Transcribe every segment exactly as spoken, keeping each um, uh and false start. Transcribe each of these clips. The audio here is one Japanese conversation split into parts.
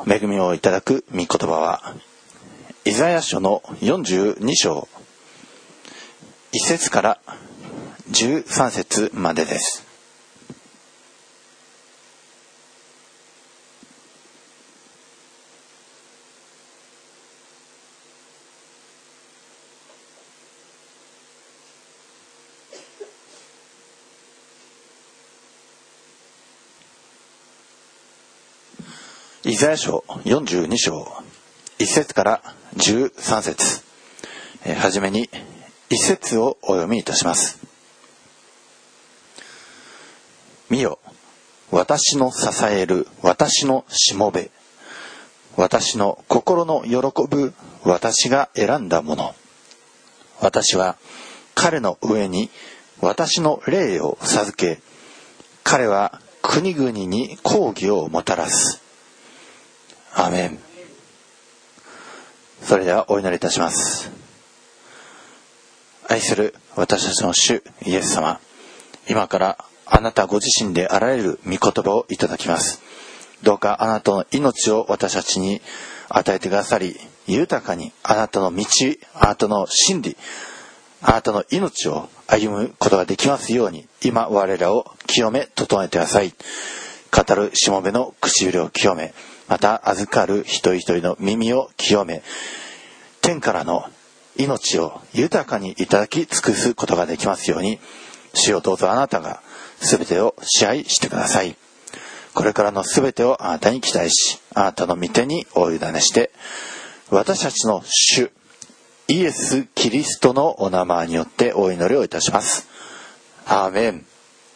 恵みをいただく御言葉はイザヤ書のよんじゅうに章いち節からじゅうさん節までです。イザヤ書よんじゅうに章いち節からじゅうさん節、えー、はじめにいち節をお読みいたします。見よ、私の支える私のしもべ、私の心の喜ぶ私が選んだもの。私は彼の上に私の霊を授け、彼は国々に抗議をもたらす。アーメン。それではお祈りいたします。愛する私たちの主イエス様、今からあなたご自身であらゆる御言葉をいただきます。どうかあなたの命を私たちに与えてくださり、豊かにあなたの道、あなたの真理、あなたの命を歩むことができますように、今我らを清め整えてください。語るしもべの唇を清め、また預かる一人一人の耳を清め、天からの命を豊かにいただき尽くすことができますように、主よどうぞあなたが全てを支配してください。これからの全てをあなたに期待し、あなたの御手にお委ねして、私たちの主イエス・キリストのお名前によってお祈りをいたします。アーメン。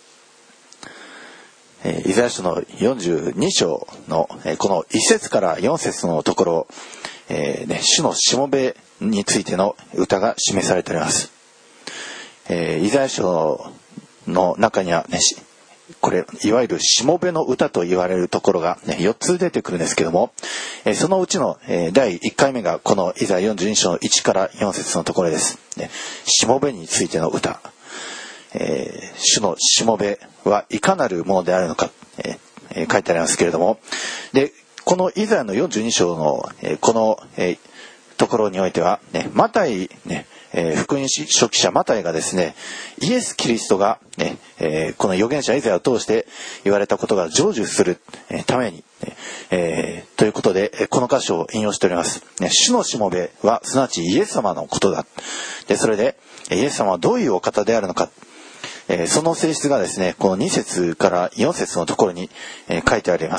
イザヤ書のよんじゅうに章のこのいち節からよん節のところ、えーね、主のしもべについての歌が示されております。えー、イザヤ書の中にはね、これいわゆるしもべの歌と言われるところが、ね、よっつ出てくるんですけども、えー、そのうちの、えー、だいいっかいめがこのイザヤよんじゅうに章のいちからよん節のところです。ね、しもべについての歌。えー、主のしもべはいかなるものであるのか、えー、書いてありますけれども、でこのイザヤのよんじゅうに章の、えー、この、えー、ところにおいては、ね、マタイ、ねえー、福音書記者マタイがですね、イエス・キリストが、ねえー、この預言者イザヤを通して言われたことが成就するために、えー、ということでこの箇所を引用しております。ね、主のしもべはすなわちイエス様のことだ。でそれでイエス様はどういうお方であるのか、えー、その性質がですね、このに節からよん節のところに、えー、書いてあります。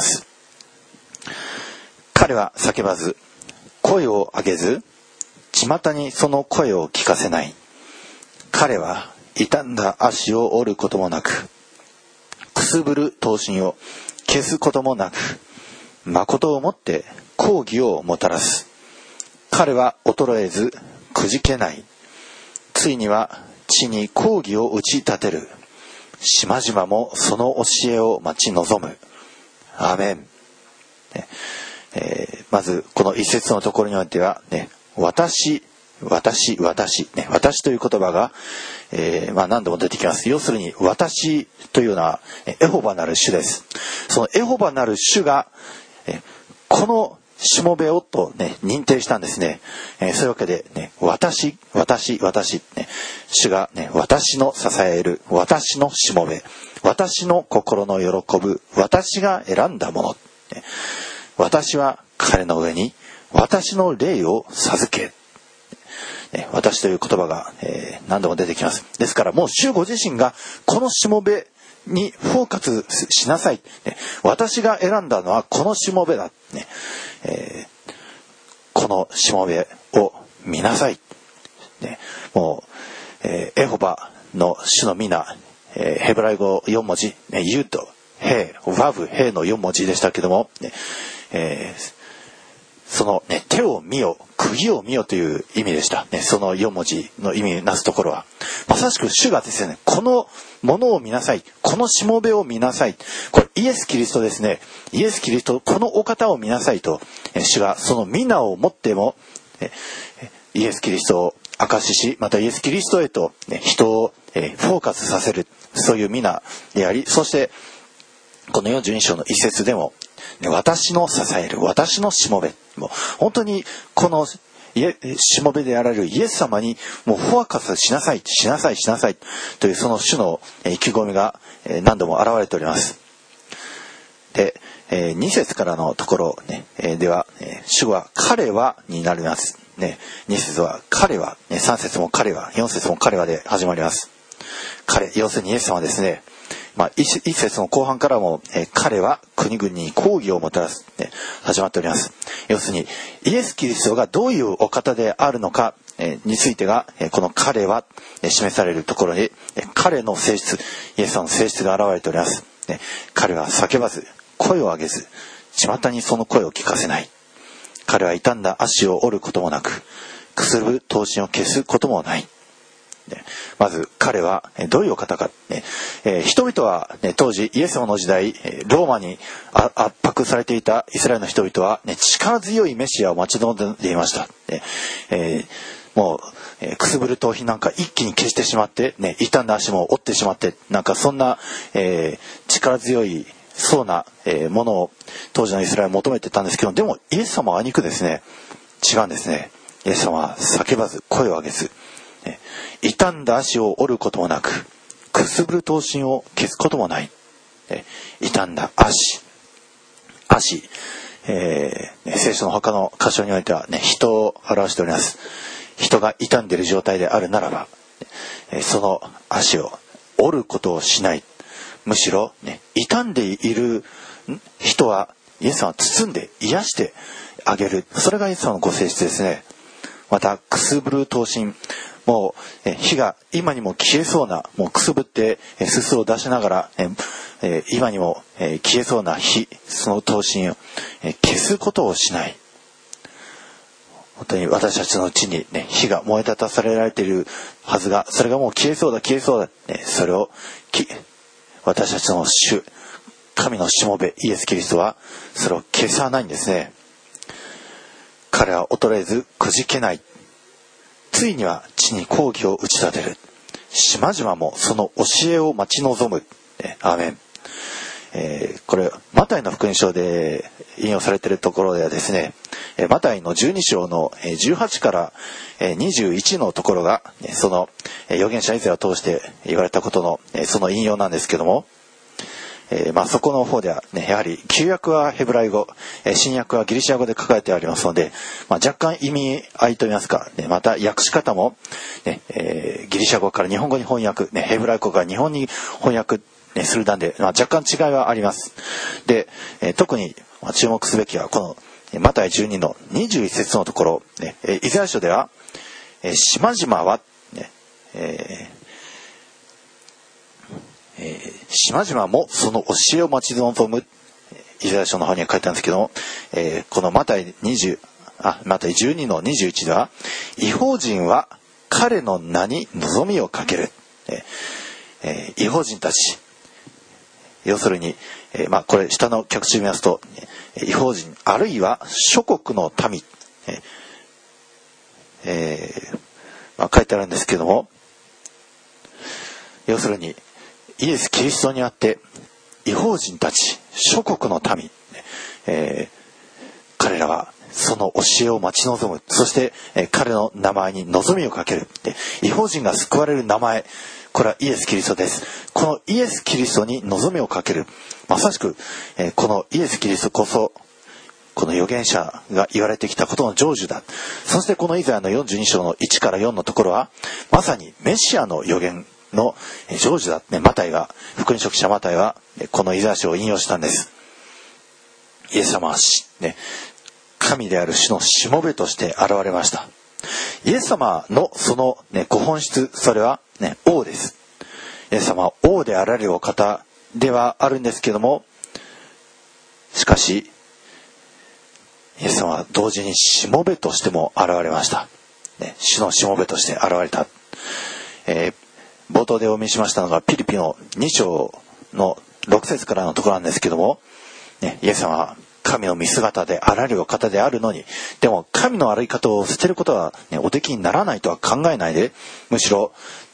彼は叫ばず、声を上げず、巷にその声を聞かせない。彼は傷んだ足を折ることもなく、くすぶる刀身を消すこともなく、誠をもって抗議をもたらす。彼は衰えずくじけない。ついには地に抗議を打ち立てる。島々もその教えを待ち望む。アーメン。ねえー、まずこの一節のところにおいては、ね、私、私、私、ね、私という言葉が、えーまあ、何度も出てきます。要するに私というのはエホバなる主です。そのエホバなる主が、えこのしもべをと、ね、認定したんですね。えー、そういうわけで、ね、私、私、私、ね、主が、ね、私の支える、私のしもべ、私の心の喜ぶ、私が選んだもの。ね、私は彼の上に私の霊を授け。ね、私という言葉が、えー、何度も出てきます。ですからもう主ご自身がこのしもべにフォーカスしなさい。ね、私が選んだのはこのしもべだ。ねえー、このしもべを見なさい。ね、もう、えー、エホバの主の皆、えー、ヘブライ語よん文字、ね、ユとヘイ、ワブ、ヘイのよん文字でしたけども、ねえー、その、ね、手を見よ、釘を見よという意味でした、ね、そのよん文字の意味なすところはまさしく主がですね、このものを見なさい、このしもべを見なさい、これイエス・キリストですね。イエス・キリスト、このお方を見なさいと、主がその皆をもってもイエス・キリストを証しし、またイエス・キリストへと人をフォーカスさせる、そういう皆であり、そしてこのよんじゅうに章の一節でも私の支える、私のしもべ、もう本当にこのしもべであられるイエス様にもうフォーカスしなさいしなさいしなさいというその主の意気込みが何度も現れております。で、に節からのところ、ね、では主は彼はになります、ね、に節は彼は、さん節も彼は、よん節も彼はで始まります。彼、要するにイエス様ですね。まあ、一節の後半からも、えー、彼は国々に抗議をもたらす、ね、始まっております。要するにイエス・キリストがどういうお方であるのか、えー、についてが、えー、この彼は、えー、示されるところに、えー、彼の性質、イエス様の性質が現れております、ね、彼は叫ばず声を上げず巷にその声を聞かせない。彼は傷んだ足を折ることもなくくすぶ刀身を消すこともない。まず彼はどういうお方か、ねえー、人々は、ね、当時イエス様の時代ローマに圧迫されていたイスラエルの人々は、ね、力強いメシアを待ち望んでいました、ねえー、もう、えー、くすぶる刀身なんか一気に消してしまって、ね、傷んだ足も折ってしまってなんかそんな、えー、力強いそうな、えー、ものを当時のイスラエルは求めてたんですけど、でもイエス様はあいにくですね違うんですね。イエス様は叫ばず声を上げず、ね、傷んだ足を折ることもなくくすぶる刀身を消すこともない、ね、傷んだ足足、えーね、聖書の他の箇所においては、ね、人を表しております。人が傷んでいる状態であるならば、ね、その足を折ることをしない。むしろ、ね、傷んでいる人はイエス様は包んで癒してあげる。それがイエス様のご性質ですね。またくすぶる刀身、もうえ火が今にも消えそうな、もうくすぶってえすすを出しながらええ今にもえ消えそうな火、その刀身をえ消すことをしない。本当に私たちのうちに、ね、火が燃え立たされられているはずが、それがもう消えそうだ消えそうだ、ね、それをき私たちの主神のしもべイエス・キリストはそれを消さないんですね。彼は衰えずくじけない。ついには地に抗議を打ち立てる。島々もその教えを待ち望む。アーメン。えー、これマタイの福音書で引用されているところではですね、マタイのじゅうに章のじゅうはちからにじゅういちのところがその預言者イザヤを通して言われたことのその引用なんですけども、えー、まあそこの方ではね、やはり旧約はヘブライ語、新約はギリシャ語で書かれてありますので、まあ、若干意味合いといいますか、ね、また訳し方も、ねえー、ギリシャ語から日本語に翻訳、ね、ヘブライ語から日本に翻訳、ね、する段で、まあ、若干違いはあります。で、えー、特に注目すべきはこのマタイじゅうにのにじゅういち節のところ、ね、イザヤ書では、えー、島々は、ねえーえー、島々もその教えを待ち望む、イザヤ書の方には書いてあるんですけども、えー、このマタイ20あマタイじゅうにのにじゅういちでは、異邦人は彼の名に望みをかける、えー、異邦人たち、要するに、えー、まあこれ下の脚注見ますと、異邦人あるいは諸国の民、えーえーまあ、書いてあるんですけども、要するにイエス・キリストにあって異邦人たち諸国の民、えー、彼らはその教えを待ち望む。そして、えー、彼の名前に望みをかける。で、異邦人が救われる名前、これはイエス・キリストです。このイエス・キリストに望みをかける。まさしく、えー、このイエス・キリストこそこの預言者が言われてきたことの成就だ。そしてこのイザヤのよんじゅうに章のいちからよんのところはまさにメシアの預言の成就だ、ね、マタイが福音書記者マタイはこのイザヤ書を引用したんです。イエス様は、ね、神である主のしもべとして現れました。イエス様のその、ね、ご本質、それは、ね、王です。イエス様は王であられるお方ではあるんですけども、しかしイエス様は同時にしもべとしても現れました、ね、主のしもべとして現れた、えー、冒頭でお見せしましたのがピリピのに章のろく節からのところなんですけども、ね、イエス様は神の見姿であられるお方であるのに、でも神の歩き方を捨てることは、ね、おできにならないとは考えないで、むしろ、ね、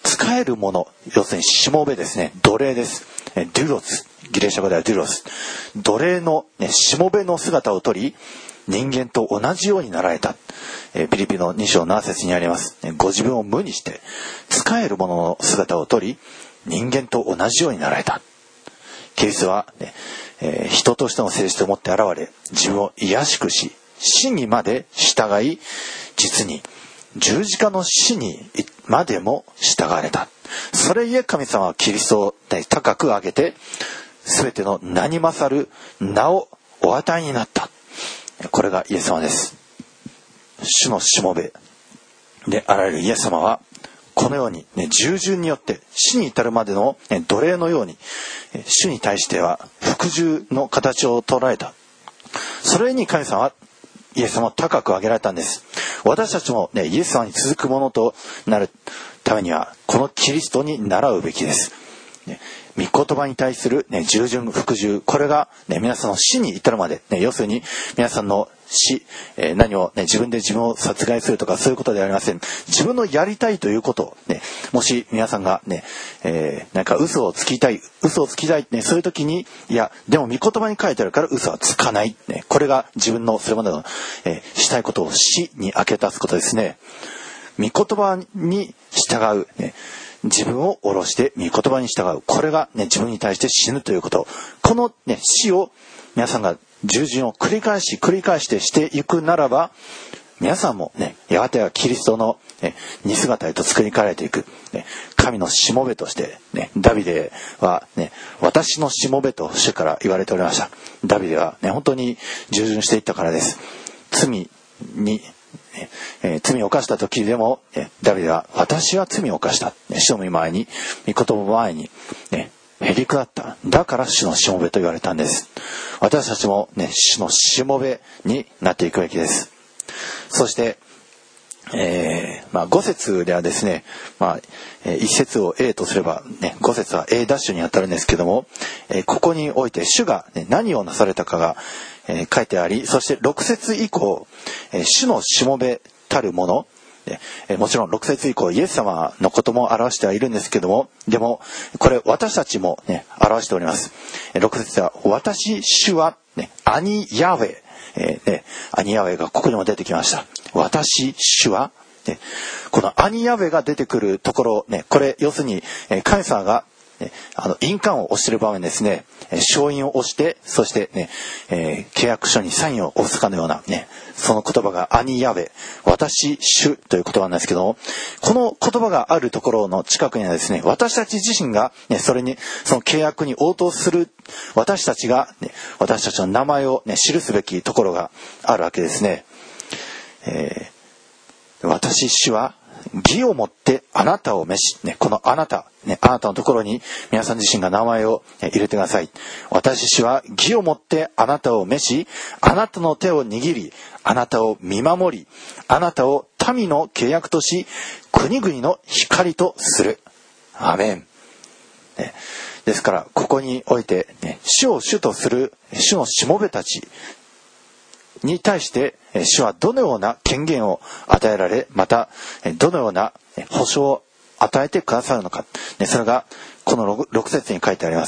使えるもの、要するにしもべですね、奴隷です。デュロス、ギリシャ語ではデュロス、奴隷の、ね、しもべの姿をとり、人間と同じようになられた。えー、ピリピのに章なな節にあります。ご自分を無にして使えるものの姿をとり、人間と同じようになられた。キリストは、ねえー、人としての性質を持って現れ、自分を卑しくし、死にまで従い、実に十字架の死にまでも従われた。それゆえ神様はキリストを、ね、高く上げて、すべての名に勝る名をお与えになった。これがイエス様です。主のしもべであられるイエス様は、このように、ね、従順によって死に至るまでの、ね、奴隷のように、主に対しては服従の形を捉えた。それに神様はイエス様を高く上げられたんです。私たちも、ね、イエス様に続くものとなるためには、このキリストに倣うべきです。ね、御言葉に対する、ね、従順服従、これが、ね、皆さんの死に至るまで、ね、要するに皆さんの死、えー、何を、ね、自分で自分を殺害するとかそういうことではありません。自分のやりたいということを、ね、もし皆さんが、ねえー、なんか嘘をつきたい嘘をつきたい、ね、そういう時に、いやでも御言葉に書いてあるから嘘はつかない、ね、これが自分のそれまでの、えー、したいことを死に明け出すことですね。御言葉に従う、ね、自分を下ろして御言葉に従う、これが、ね、自分に対して死ぬということ、この、ね、死を皆さんが従順を繰り返し繰り返してしていくならば、皆さんもね、やがてはキリストの、ね、似姿へと作り変えられていく、ね、神のしもべとして、ね、ダビデは、ね、私のしもべと主から言われておりました。ダビデは、ね、本当に従順していったからです。罪に、えー、罪を犯した時でも、えー、ダビデは私は罪を犯した、ね、主の前に御言葉の前に、ね、へりくだった。だから主のしもべと言われたんです。私たちも、ね、主のしもべになっていくべきです。そして、えーまあ、ご節ではですね、まあ、いち節を A とすれば、ね、ご節は A ダッシュに当たるんですけども、えー、ここにおいて主が、ね、何をなされたかが、えー、書いてあり、そしてろく節以降、えー、主のしもべたるもの、えー、もちろんろく節以降イエス様のことも表してはいるんですけども、でもこれ私たちも、ね、表しております。ろく節は私主は、ね、アニヤウェ、えーね、アニヤウェがここにも出てきました。私主は、ね、このアニヤウェが出てくるところ、ね、これ要するに、えー、神様が、ね、あの印鑑を押している場面ですね、えー、掌印を押して、そしてね、えー、契約書にサインを押すかのようなね、その言葉がアニヤウェ、私主という言葉なんですけども、この言葉があるところの近くにはですね、私たち自身が、ね、それにその契約に応答する私たちが、ね、私たちの名前を、ね、記すべきところがあるわけですね。えー、私主は義をもってあなたを召し、ね、このあなた、ね、あなたのところに皆さん自身が名前を入れてください。私主は義をもってあなたを召し、あなたの手を握り、あなたを見守り、あなたを民の契約とし、国々の光とする。アメン。ね、ですからここにおいて、ね、主を主とする主のしもべたちに対して主はどのような権限を与えられ、またどのような保証を与えてくださるのか、それがこのろく節に書いてあります。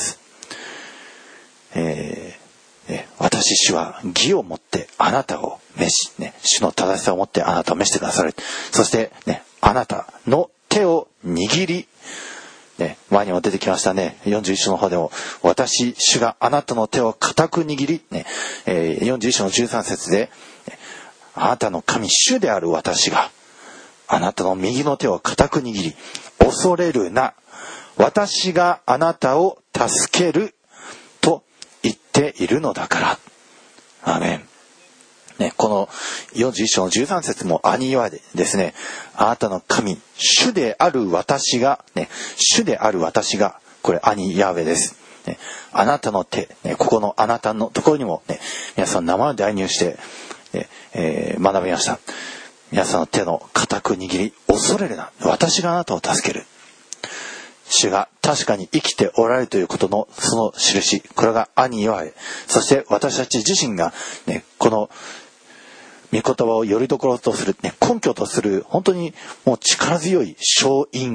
えー、私主は義をもってあなたを召し、ね、主の正しさをもってあなたを召してくださる。そして、ね、あなたの手を握り、ね、前にも出てきましたね。よんじゅういっ章の方でも、私主があなたの手を固く握り、ねえー、よんじゅういっ章のじゅうさん節で、あなたの神主である私があなたの右の手を固く握り、恐れるな、私があなたを助けると言っているのだから。アーメン。ね、このよんじゅういっ章のじゅうさん節もアニヤでですね、あなたの神主である私が、ね、主である私が、これアニヤウェです、ね、あなたの手、ね、ここのあなたのところにも、ね、皆さん名前を代入して、ねえー、学びました。皆さんの手の固く握り、恐れるな、私があなたを助ける。主が確かに生きておられるということのその印、これがアニヤウェ。そして私たち自身が、ね、この御言葉をよりどころとする、ね、根拠とする本当にもう力強い証印が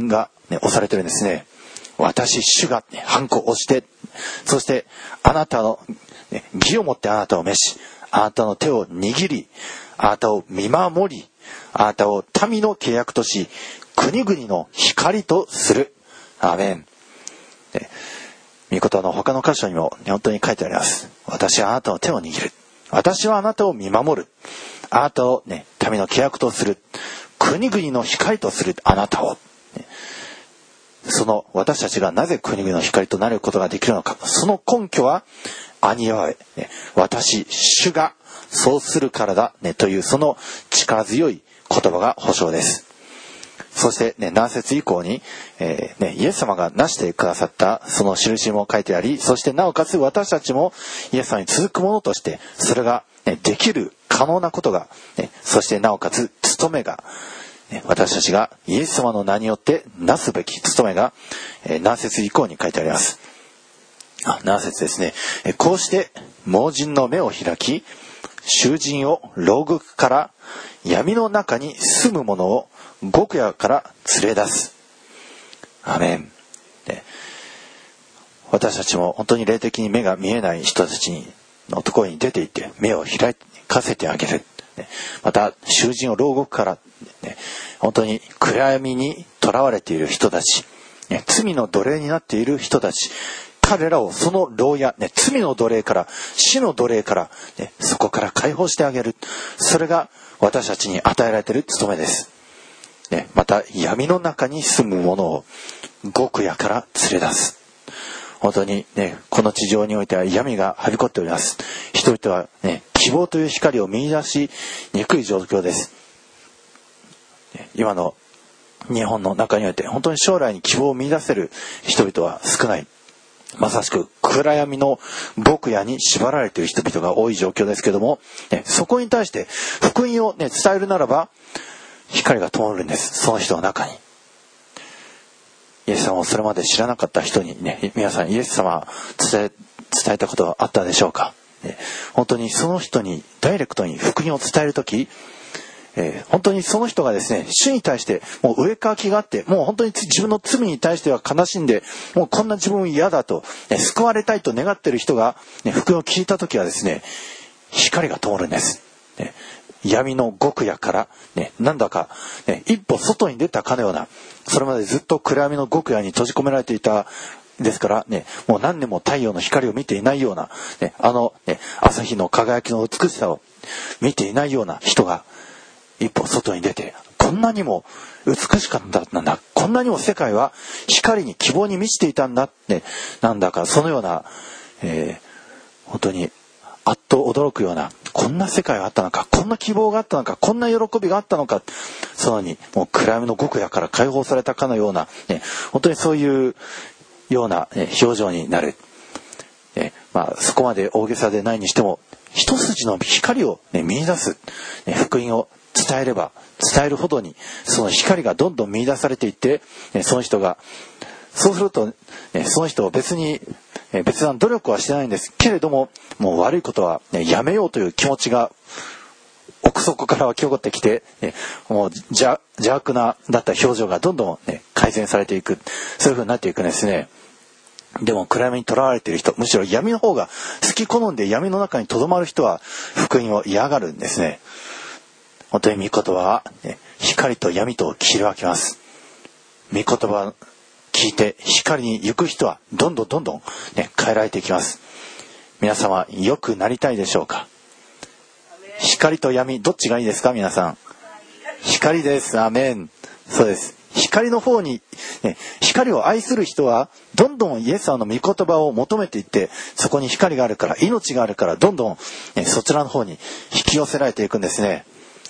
ね、押されてるんですね。私主が、ね、ハンコを押して、そしてあなたの、ね、義をもってあなたを召し、あなたの手を握り、あなたを見守り、あなたを民の契約とし、国々の光とする。アーメン。ね、御言葉の他の箇所にも、ね、本当に書いてあります。私はあなたの手を握る。私はあなたを見守る。あなたを、ね、民の契約とする。国々の光とするあなたを。ね、その私たちがなぜ国々の光となることができるのか。その根拠は、兄ヤハウェ、ね、私、主がそうするからだ、ね、というその力強い言葉が保証です。そしてね、何節以降に、えーね、イエス様がなしてくださったその印も書いてあり、そしてなおかつ私たちもイエス様に続くものとして、それが、ね、できる可能なことが、ね、そしてなおかつ務めが、ね、私たちがイエス様の名によってなすべき務めが、えー、何節以降に書いてあります。あ、何節ですね。えー、こうして盲人の目を開き、囚人を牢獄から闇の中に住む者を極夜から連れ出す。アメン。で、私たちも本当に霊的に目が見えない人たちのところに出て行って目を開かせてあげる。また囚人を牢獄から、ね、本当に暗闇に囚われている人たち、ね、罪の奴隷になっている人たち、彼らをその牢屋、ね、罪の奴隷から死の奴隷から、ね、そこから解放してあげる。それが私たちに与えられている務めです。ね、また闇の中に住む者を極夜から連れ出す。本当にね、この地上においては闇がはびこっております。人々はね、希望という光を見出しにくい状況です。今の日本の中において本当に将来に希望を見出せる人々は少ない。まさしく暗闇の極夜に縛られている人々が多い状況ですけども、ね、そこに対して福音を、ね、伝えるならば光が灯るんです。その人の中に。イエス様をそれまで知らなかった人にね、皆さんイエス様伝え、伝えたことはあったでしょうか。ね、本当にその人にダイレクトに福音を伝えるとき、えー、本当にその人がですね、主に対してもう上かきがあって、もう本当に自分の罪に対しては悲しんで、もうこんな自分嫌だと、ね、救われたいと願っている人が、ね、福音を聞いたときはですね、光が灯るんです。ね、闇の極夜から、ね、なんだか、ね、一歩外に出たかのような、それまでずっと暗闇の極夜に閉じ込められていたですからね、もう何年も太陽の光を見ていないような、ね、あの、ね、朝日の輝きの美しさを見ていないような人が一歩外に出て、こんなにも美しかったんだ、こんなにも世界は光に希望に満ちていたんだって、なんだかそのような、えー、本当にあっと驚くような、こんな世界があったのか、こんな希望があったのか、こんな喜びがあったのか、そのようにもう暗闇の極夜から解放されたかのような、ね、本当にそういうような、ね、表情になる。ね、まあ、そこまで大げさでないにしても一筋の光を、ね、見出す、ね、福音を伝えれば伝えるほどにその光がどんどん見出されていって、ね、その人がそうすると、ね、その人は別に別な努力はしてないんですけれども、もう悪いことは、ね、やめようという気持ちが奥底から湧き起こってきて、ね、もう邪悪なだった表情がどんどん、ね、改善されていく、そういう風になっていくんですね。でも暗闇にとらわれている人、むしろ闇の方が好き好んで闇の中にとどまる人は福音を嫌がるんですね。本当に御言葉は、ね、光と闇と切り分けます。御言葉を聞いて光に行く人はどんどんどんどん、ね、変えられていきます。皆様良くなりたいでしょうか。光と闇どっちがいいですか。皆さん光です。アメン。そうです。光の方に、ね、光を愛する人はどんどんイエス様の御言葉を求めていって、そこに光があるから命があるからどんどん、ね、そちらの方に引き寄せられていくんですね。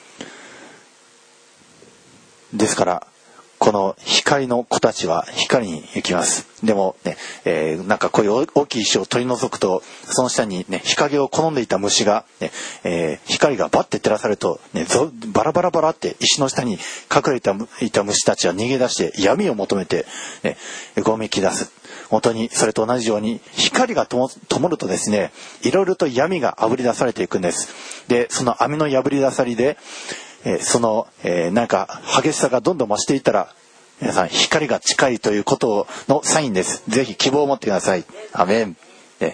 ですからこの光の子たちは光に行きます。でもね、えー、なんかこういう大きい石を取り除くと、その下にね、日陰を好んでいた虫が、ねえー、光がバッて照らされると、ね、バラバラバラって石の下に隠れていた虫たちは逃げ出して闇を求めて、ね、ごめき出す。本当にそれと同じように光が灯るとですね、いろいろと闇があぶり出されていくんです。で、その網の破り出さりで、えー、その、えー、なんか激しさがどんどん増していったら、 皆さん光が近いということのサインです。ぜひ希望を持ってください。アメン。ね、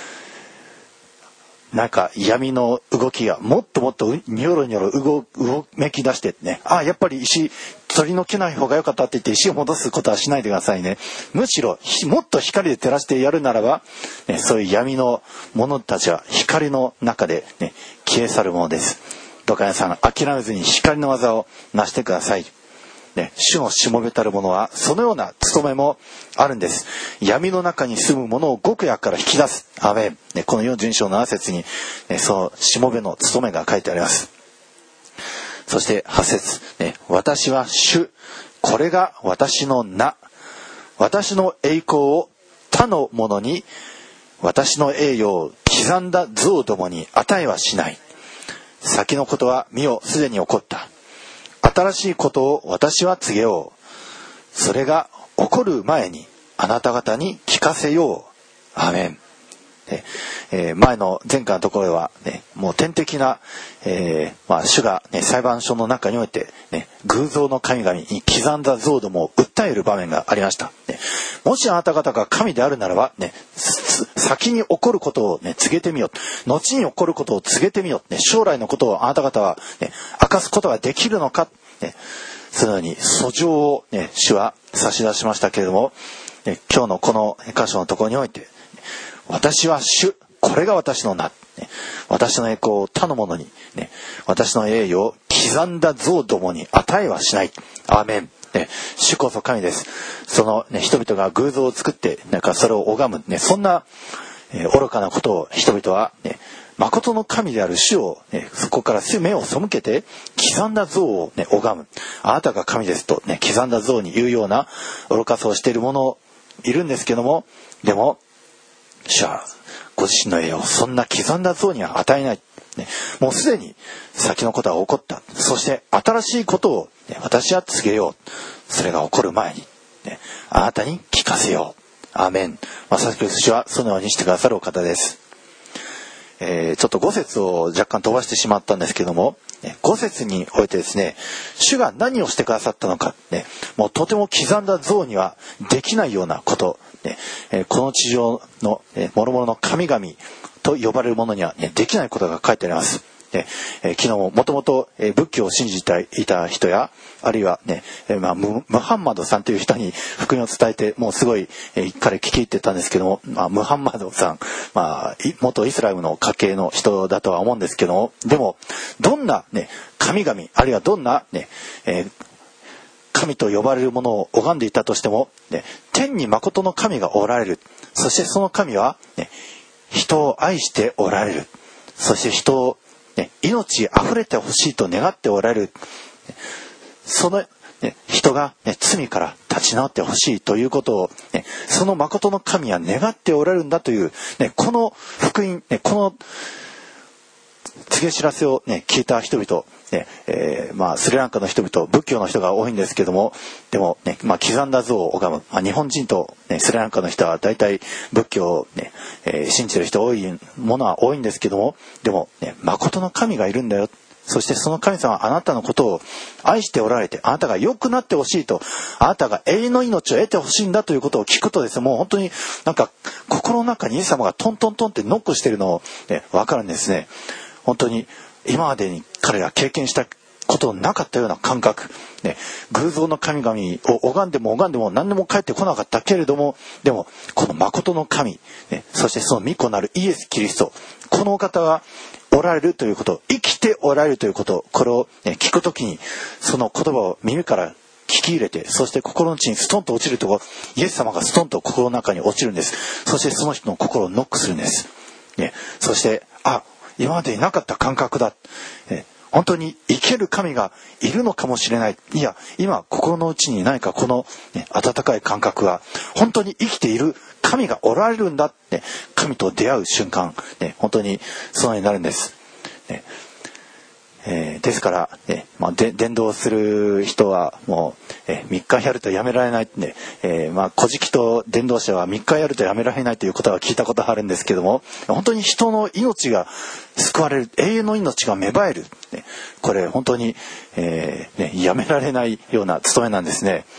なんか闇の動きがもっともっとニョロニョロ動動めき出してね、あ、やっぱり石取り除けない方が良かったって言って石を戻すことはしないでくださいね。むしろもっと光で照らしてやるならば、ね、そういう闇の者たちは光の中で、ね、消え去るものです。どうか皆さん諦めずに光の技を成してください。ね、主のしもべたる者はそのような務めもあるんです。闇の中に住む者を極悪から引き出す。アメン。ね、このよんじゅうに章のなな節に、ね、そのしもべの務めが書いてあります。そしてはち節、ね、私は主、これが私の名、私の栄光を他の者に、私の栄誉を刻んだ像どもに与えはしない。先のことは見よ、すでに起こった。新しいことを私は告げよう。それが起こる前にあなた方に聞かせよう。アーメン。ねえー、前の前回のところでは、ね、もう天的な、えーまあ、主が、ね、裁判所の中において、ね、偶像の神々に刻んだ像どもを訴える場面がありました。ね、もしあなた方が神であるならば、ね、先に起こることを、ね、告げてみよう。後に起こることを告げてみよう。ね、将来のことをあなた方は、ね、明かすことができるのか。ね、そのように訴状を、ね、主は差し出しましたけれども、ね、今日のこの箇所のところにおいて、私は主、これが私の名、ね、私の栄光を他の者に、ね、私の栄誉を刻んだ像どもに与えはしない。アーメン。ね、主こそ神です。その、ね、人々が偶像を作ってなんかそれを拝む、ね、そんな、えー、愚かなことを人々は、ね、誠の神である主を、ね、そこから目を背けて刻んだ像を、ね、拝む。あなたが神ですと、ね、刻んだ像に言うような愚かさをしている者いるんですけども、でも主はご自身の栄誉をそんな刻んだ像には与えない、ね、もうすでに先のことは起こった。そして新しいことを、ね、私は告げよう。それが起こる前に、ね、あなたに聞かせよう。アーメン。まさしく主はそのようにしてくださるお方です。えー、ちょっとご節を若干飛ばしてしまったんですけども、ご節においてですね、主が何をしてくださったのか、ね、もうとても刻んだ像にはできないようなこと、ねえー、この地上の、えー、諸々の神々と呼ばれるものには、ね、できないことが書いてあります。ねえー、昨日ももともと仏教を信じていた人や、あるいはね、えーまあ、ム, ムハンマドさんという人に福音を伝えてもうすごい、えー、彼聞き入ってたんですけども、まあ、ムハンマドさん、まあ、元イスラムの家系の人だとは思うんですけども、でもどんな、ね、神々あるいはどんな、ねえー、神と呼ばれるものを拝んでいたとしても、ね、天に誠の神がおられる。そしてその神は、ね、人を愛しておられる。そして人をね、命あふれてほしいと願っておられる。その、ね、人が、ね、罪から立ち直ってほしいということを、ね、その誠の神は願っておられるんだという、ね、この福音、ね、この告げ知らせを、ね、聞いた人々、ねえーまあ、スリランカの人々、仏教の人が多いんですけども、でも、ねまあ、刻んだ像を拝む、まあ、日本人と、ね、スリランカの人は大体仏教を、ねえー、信じている人多いものは多いんですけども、でも、ね、誠の神がいるんだよ。そしてその神様はあなたのことを愛しておられて、あなたが良くなってほしいと、あなたが永遠の命を得てほしいんだということを聞くとですね、もう本当になんか心の中にイエス様がトントントンってノックしているのを、ね、分かるんですね。本当に今までに彼ら経験したことのなかったような感覚、ね、偶像の神々を拝んでも拝んでも何でも返ってこなかったけれども、でもこの誠の神、ね、そしてその御子なるイエス・キリスト、このお方がおられるということ、生きておられるということ、これを、ね、聞くときにその言葉を耳から聞き入れて、そして心の内にストンと落ちるところ、イエス様がストンと心の中に落ちるんです。そしてその人の心をノックするんです、ね、そしてあ今までになかった感覚だ、え本当に生ける神がいるのかもしれない。いや今心の内に何かこの、ね、温かい感覚は本当に生きている神がおられるんだって、ね、神と出会う瞬間、ね、本当にそのようになるんです、ねえー、ですから、ねまあ、で伝道する人はもう、えー、みっかやるとやめられないって、ねえーまあ、古事記と伝道者はみっかやるとやめられないということは聞いたことあるんですけども、本当に人の命が救われる、永遠の命が芽生える、ね、これ本当に、えーね、やめられないような務めなんですね。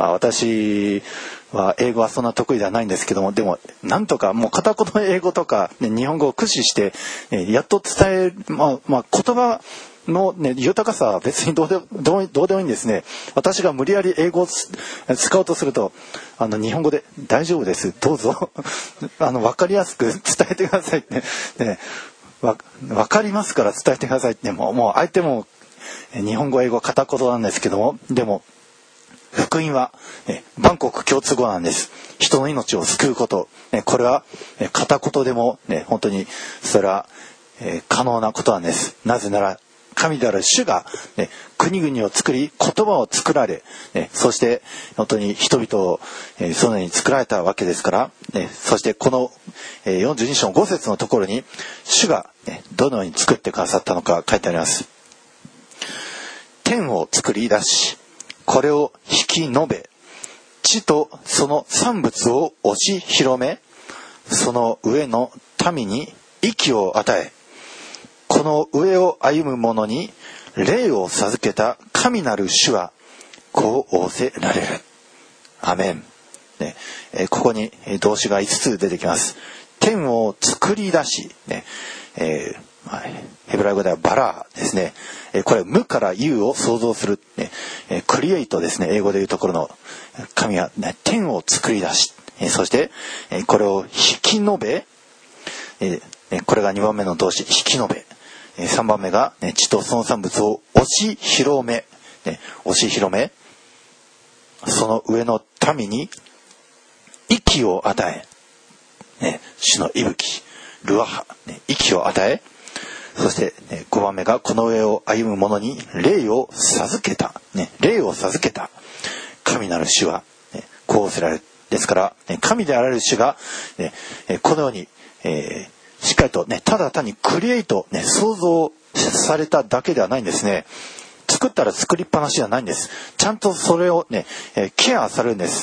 まあ、私は英語はそんな得意ではないんですけども、でもなんとかもう片言の英語とか、ね、日本語を駆使して、ね、やっと伝える、まあまあ、言葉の、ね、豊かさは別にどうでどうどうでもいいんですね。私が無理やり英語を使おうとすると、あの日本語で大丈夫ですどうぞあの分かりやすく伝えてくださいって、ね、わ分かりますから伝えてくださいって、もう、もう相手も日本語英語は片言なんですけども、でも福音は、ね、万国共通語なんです。人の命を救うこと、ね、これは、ね、片言でも、ね、本当にそれは、えー、可能なことなんです。なぜなら神である主が、ね、国々を作り言葉を作られ、ね、そして本当に人々を、えー、そのように作られたわけですから、ね、そしてこの、えー、よんじゅうに章ご節のところに主が、ね、どのように作ってくださったのか書いてあります。天を作り出しこれを引き延べ、地とその産物を押し広め、その上の民に息を与え、この上を歩む者に霊を授けた神なる主はこう仰せられる。アメン、ねえー、ここに動詞がいつつ出てきます。天を作り出し、ねえーヘブライ語ではバラーですね。これ無から有を創造する、ね、クリエイトですね。英語でいうところの神は、ね、天を作り出し、そしてこれを引き延べ、これがにばんめの動詞引き延べ、さんばんめが地とその産物を押し広め、押し広め、その上の民に息を与え、ね、主の息吹ルアハ、ね、息を与え、そしてごばんめがこの上を歩む者に霊を授けた、ね、霊を授けた神なる主は、ね、こう仰せられる。ですから、ね、神であられる主が、ね、このように、えー、しっかりと、ね、ただ単にクリエイト、ね、創造されただけではないんですね。作ったら作りっぱなしではないんです。ちゃんとそれを、ね、ケアされるんです。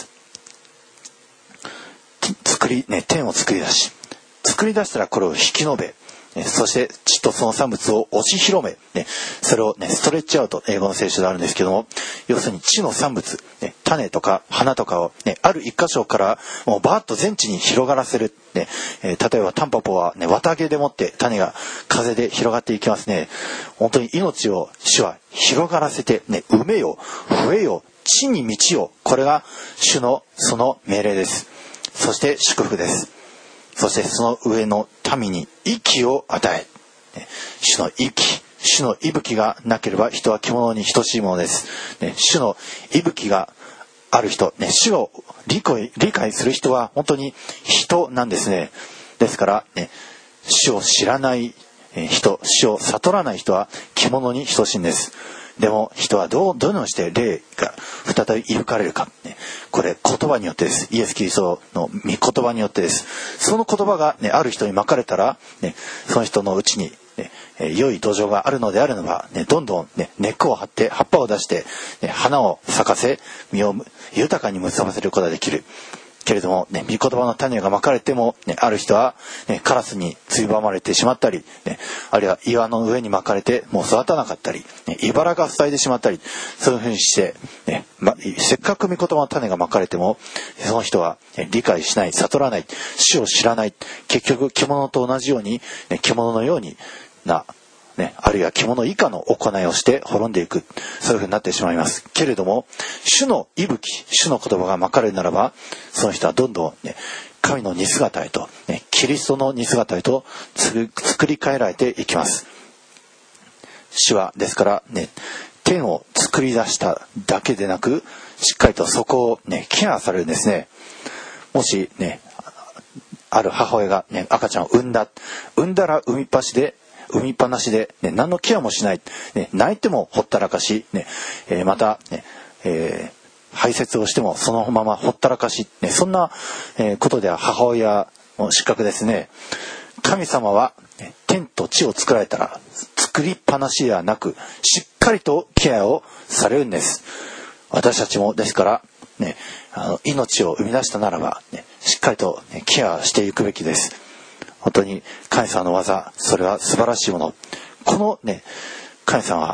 作り、ね、天を作り出し作り出したらこれを引き延べ、そして地とその産物を押し広め、ね、それを、ね、ストレッチアウト、英語の聖書であるんですけども、要するに地の産物、ね、種とか花とかを、ね、ある一箇所からもうバーッと全地に広がらせる、ねえー、例えばタンポポは、ね、綿毛でもって種が風で広がっていきますね。本当に命を主は広がらせて、ね、埋めよ増えよ地に満ちよ、これが主のその命令です。そして祝福です。そしてその上の民に息を与え、主の息、主の息吹がなければ人は獣に等しいものです。主の息吹がある人、主を理解、理解する人は本当に人なんですね。ですから、主を知らない人、主を悟らない人は獣に等しいんです。でも人はどう、どのようにして霊が再びいるかれるか、ね、これ言葉によってです。イエス・キリストの御言葉によってです。その言葉が、ね、ある人にまかれたら、ね、その人のうちに、ね、良い土壌があるのであるのは、ね、どんどん、ね、根っこを張って葉っぱを出して、ね、花を咲かせ実を豊かに結ばせることができる。けれども、ね、御言葉の種がまかれても、ね、ある人は、ね、カラスについばまれてしまったり、ね、あるいは岩の上にまかれてもう育たなかったり、ね、茨が塞いでしまったり、そういうふうにして、ねま、せっかく御言葉の種がまかれてもその人は、ね、理解しない、悟らない、主を知らない、結局獣と同じように、ね、獣のようになね、あるいは獣以下の行いをして滅んでいく、そういうふうになってしまいます。けれども主の息吹、主の言葉がまかれるならば、その人はどんどん、ね、神の似姿へと、ね、キリストの似姿へと作り変えられていきます。主はですから、ね、天を作り出しただけでなく、しっかりとそこを、ね、ケアされるんですね。もしね、ある母親が、ね、赤ちゃんを産んだ産んだら産みっぱしで産みっぱなしで、ね、何のケアもしない、ね、泣いてもほったらかし、ねえー、また、ねえー、排泄をしてもそのままほったらかし、ね、そんな、えー、ことでは母親の失格ですね。神様は、ね、天と地を作られたら作りっぱなしではなく、しっかりとケアをされるんです。私たちもですから、ね、あの命を生み出したならば、ね、しっかりと、ね、ケアしていくべきです。本当に神様の技、それは素晴らしいもの。このね、神様は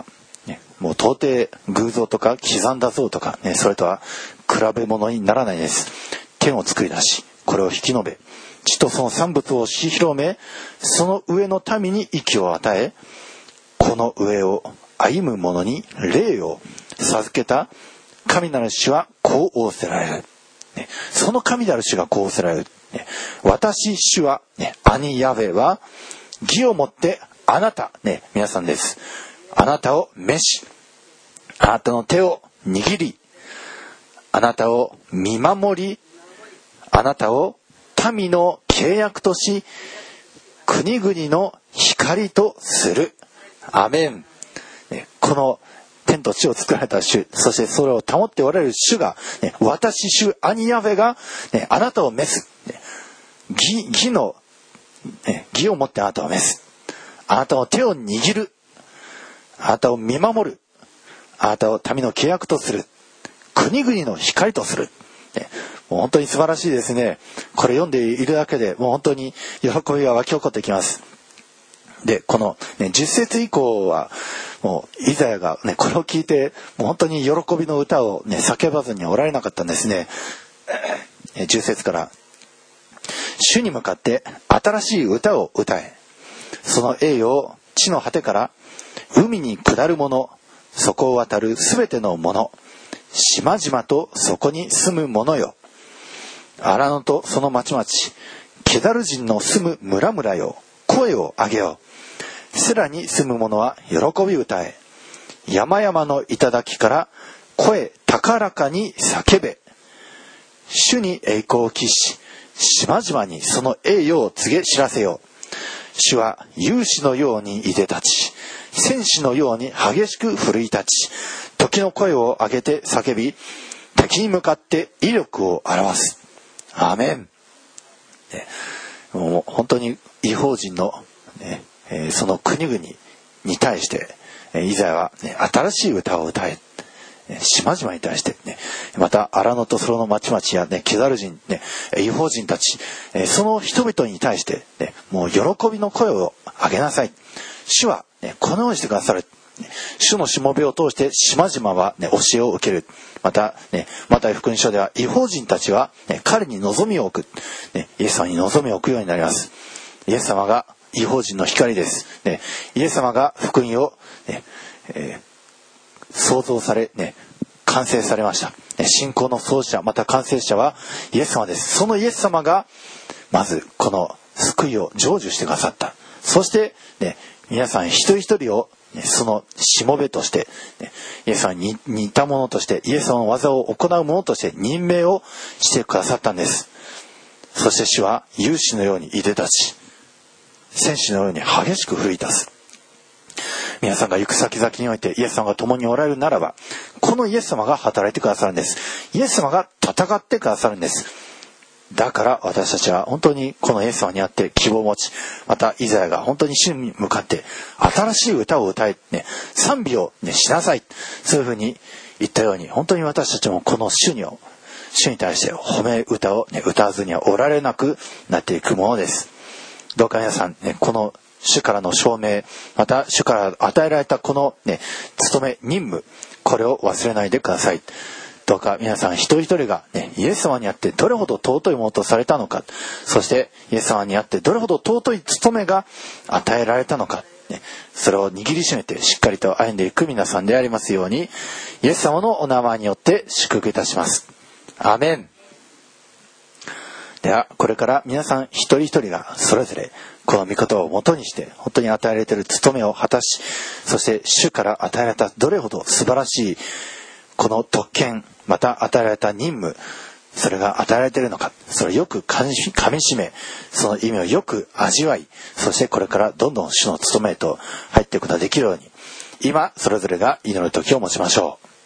ね、もう到底偶像とか刻んだ像とか、ね、それとは比べ物にならないです。天を作り出し、これを引き延べ、地とその産物をし広め、その上の民に息を与え、この上を歩む者に霊を授けた神なる主はこう仰せられる、ね、その神なる主がこう仰せられる、ね、私主は、ね、兄ヤベは義をもってあなた、ね、皆さんです。あなたを召し、あなたの手を握り、あなたを見守り、あなたを民の契約とし、国々の光とする。アメン。この天と地を作られた主、そしてそれを保っておられる主が、ね、私主兄ヤベが、ね、あなたを召す。ね、義、義の、ね、義をもってあなたを召す。あなたの手を握る。あなたを見守る。あなたを民の契約とする。国々の光とする。ね、もう本当に素晴らしいですね。これ読んでいるだけでもう本当に喜びが湧き起こってきます。で、この、ね、じゅっ節以降はもうイザヤが、ね、これを聞いてもう本当に喜びの歌を、ね、叫ばずにおられなかったんですね。じゅっ節から主に向かって新しい歌を歌え、その栄誉を地の果てから海に下る者、そこを渡るすべての者、島々とそこに住む者よ、荒野とその町々、ケダル人の住む村々よ、声を上げよう。セラに住む者は喜び歌え、山々の頂から声高らかに叫べ。主に栄光を期し、島々にその栄誉を告げ知らせよう。主は勇士のようにいで立ち、戦士のように激しく奮い立ち、時の声を上げて叫び、敵に向かって威力を表す。アーメン。ね、もう本当に異邦人の、ねえー、その国々に対して、えー、イザヤは、ね、新しい歌を歌え、島々に対して、ね、また荒野とその町々や、ね、ケダル人、ね、異邦人たち、えー、その人々に対して、ね、もう喜びの声を上げなさい。主は、ね、このようにしてくださる。主のしもべを通して島々は、ね、教えを受ける。また、ね、マタイ福音書では異邦人たちは、ね、彼に望みを置く、ね、イエス様に望みを置くようになります。イエス様が異邦人の光です、ね、イエス様が福音を、ねえー、創造され、ね、完成されました。信仰の創始者また完成者はイエス様です。そのイエス様がまずこの救いを成就してくださった。そして、ね、皆さん一人一人をそのしもべとして、イエス様に似たものとして、イエス様の技を行うものとして任命をしてくださったんです。そして主は勇士のようにいで立ち、戦士のように激しく奮い立つ。皆さんが行く先々においてイエス様が共におられるならば、このイエス様が働いてくださるんです。イエス様が戦ってくださるんです。だから私たちは本当にこのイエス様にあって希望を持ち、またイザヤが本当に主に向かって新しい歌を歌い、ね、賛美を、ね、しなさい、そういうふうに言ったように、本当に私たちもこの主に主に対して褒め歌を、ね、歌わずにはおられなくなっていくものです。どうか皆さん、ね、この主からの証明、また主から与えられたこの、ね、務め任務、これを忘れないでください。どうか皆さん一人一人が、ね、イエス様にあってどれほど尊いものとされたのか、そしてイエス様にあってどれほど尊い務めが与えられたのか、ね、それを握りしめてしっかりと歩んでいく皆さんでありますように、イエス様のお名前によって祝福いたします。アーメン。ではこれから皆さん一人一人がそれぞれこの御言葉を元にして本当に与えられている務めを果たし、そして主から与えられたどれほど素晴らしいこの特権、また与えられた任務、それが与えられているのか、それをよくかみしめ、その意味をよく味わい、そしてこれからどんどん主の務めへと入っていくことができるように、今それぞれが祈る時を持ちましょう。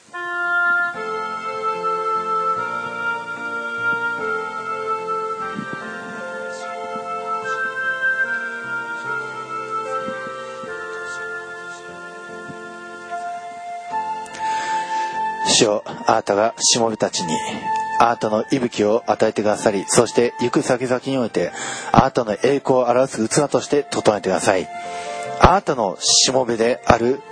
主よ、あなたがしもべたちにあなたの息吹を与えてくださり、そして行く先々においてあなたの栄光を表す器として整えてください。あなたのしもべである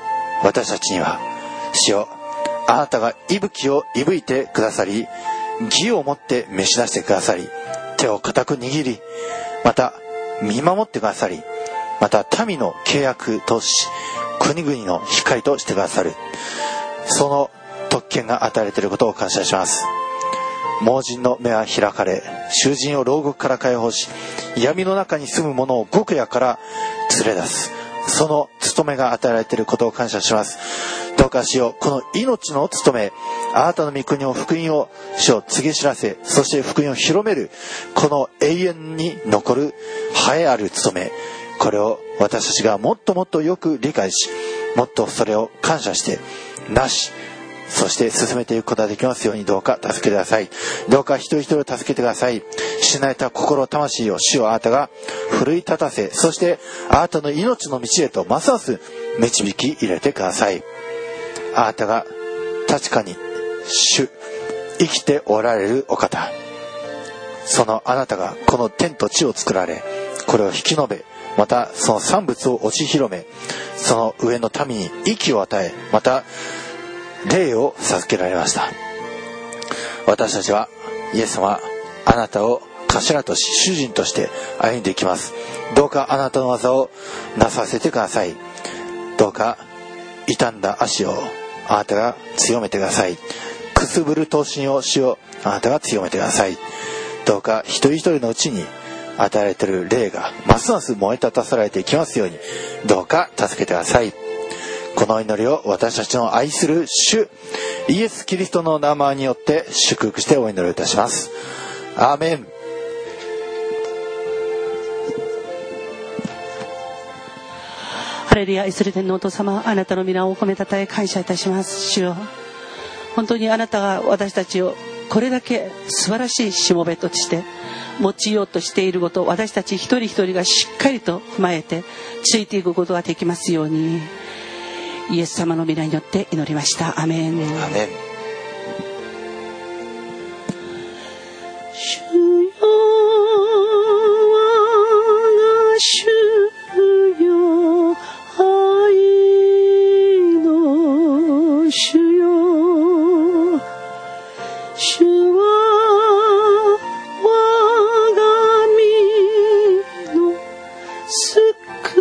私たちには、主よ、あなたが息吹をいぶいてくださり、義をもって召し出してくださり、手を固く握り、また見守ってくださり、また民の契約とし、国々の光としてくださる、その特権が与えられていることを感謝します。盲人の目は開かれ、囚人を牢獄から解放し、闇の中に住む者を極夜から連れ出す、その務めが与えられていることを感謝します。どうか主よ、この命の務め、あなたの御国を、福音を主を告げ知らせ、そして福音を広める、この永遠に残る栄えある務め、これを私たちがもっともっとよく理解し、もっとそれを感謝してなし、そして進めていくことができますように、どうか助けてください。どうか一人一人を助けてください。失われた心魂を主をあなたが奮い立たせ、そしてあなたの命の道へとますます導き入れてください。あなたが確かに主、生きておられるお方、そのあなたがこの天と地を作られ、これを引き延べ、またその産物を落ち広め、その上の民に息を与え、また霊を授けられました。私たちはイエス様、あなたを頭とし主人として歩んでいきます。どうかあなたの技をなさせてください。どうか傷んだ足をあなたが強めてください。くすぶる闘心を主をあなたが強めてください。どうか一人一人のうちに与えられている霊がますます燃え立たされていきますように、どうか助けてください。この祈りを私たちの愛する主イエス・キリストの名前によって祝福してお祈りいたします。アーメン。 ハレルヤ。愛する天のお父様、あなたの皆を褒めたたえ感謝いたします。主よ、本当にあなたが私たちをこれだけ素晴らしいしもべとして用いようとしていること、私たち一人一人がしっかりと踏まえてついていくことができますように、イエス様の皆によって祈りました。アメン。 アメン。 主よ、我が主よ、愛の主よ、主は我が身の救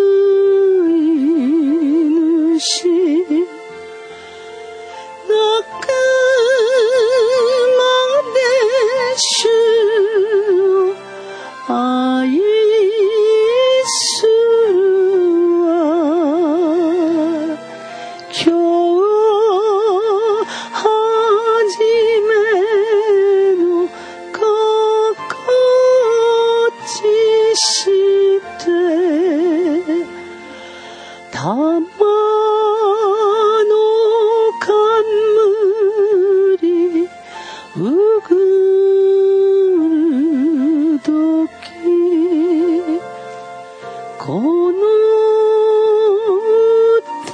い主、なくまで主を愛するわ。今日初めの心地してたまの冠うぐるとき、この歌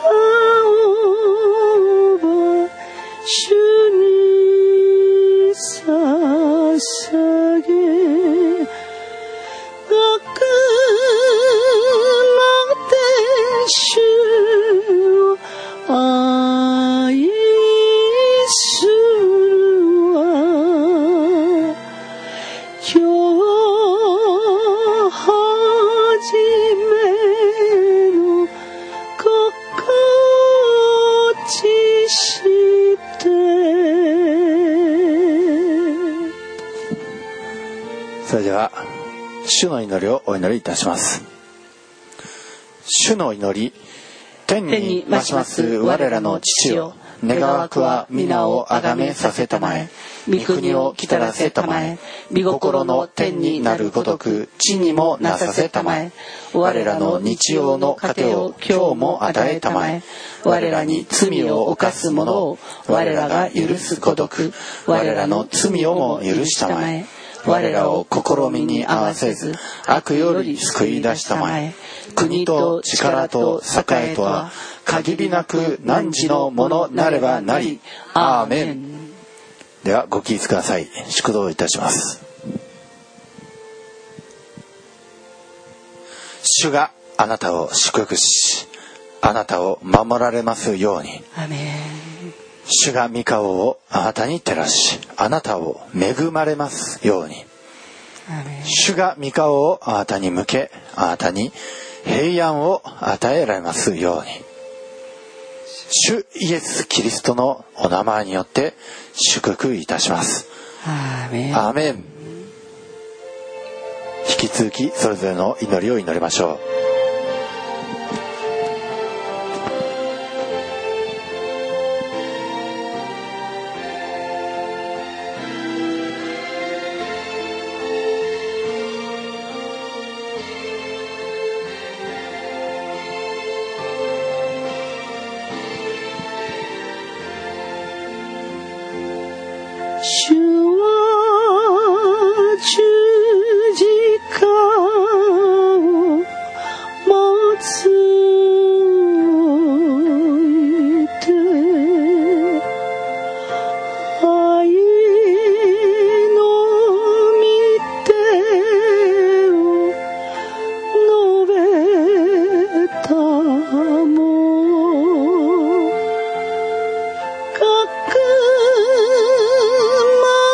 をは主に捧げ、なくまで主を愛するわ。今日初めの心地して。 それでは主の祈りをお祈りいたします。主の祈り。天に増します我らの父よ、願わくは皆をあがめさせたまえ、御国を来たらせたまえ、御心の天になるごとく地にもなさせたまえ、我らの日曜の糧を今日も与えたまえ、我らに罪を犯す者を我らが許すごとく我らの罪をも許したまえ、我らを試みに合わせず悪より救い出したまえ、国と力と栄とは限りなく汝のものなればなり。アーメン。ではご起立ください。祝祷いたします。主があなたを祝福しあなたを守られますように。 アメン。 主が御顔をあなたに照らし、あなたを恵まれますように。 アメン。 主が御顔をあなたに向け、あなたに平安を与えられますように。主イエス・キリストのお名前によって祝福いたします。 アーメン。 アーメン。引き続きそれぞれの祈りを祈りましょう。 主は十字架を持ついて愛の御手を述べたもかく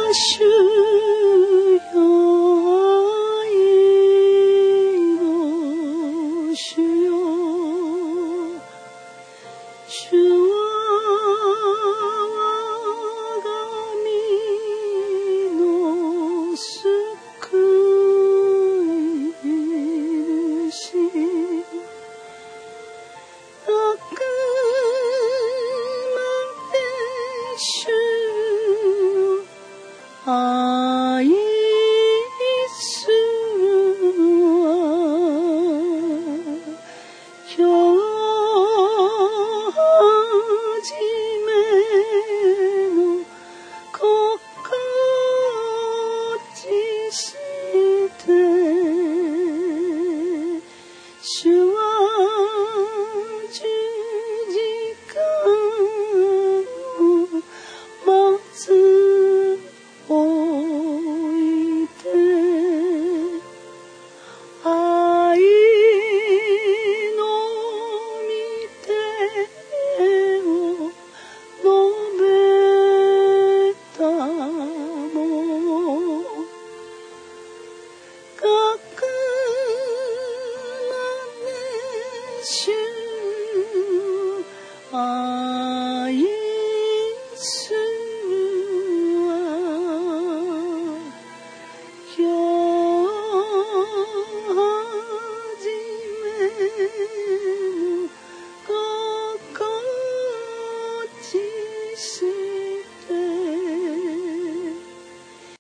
主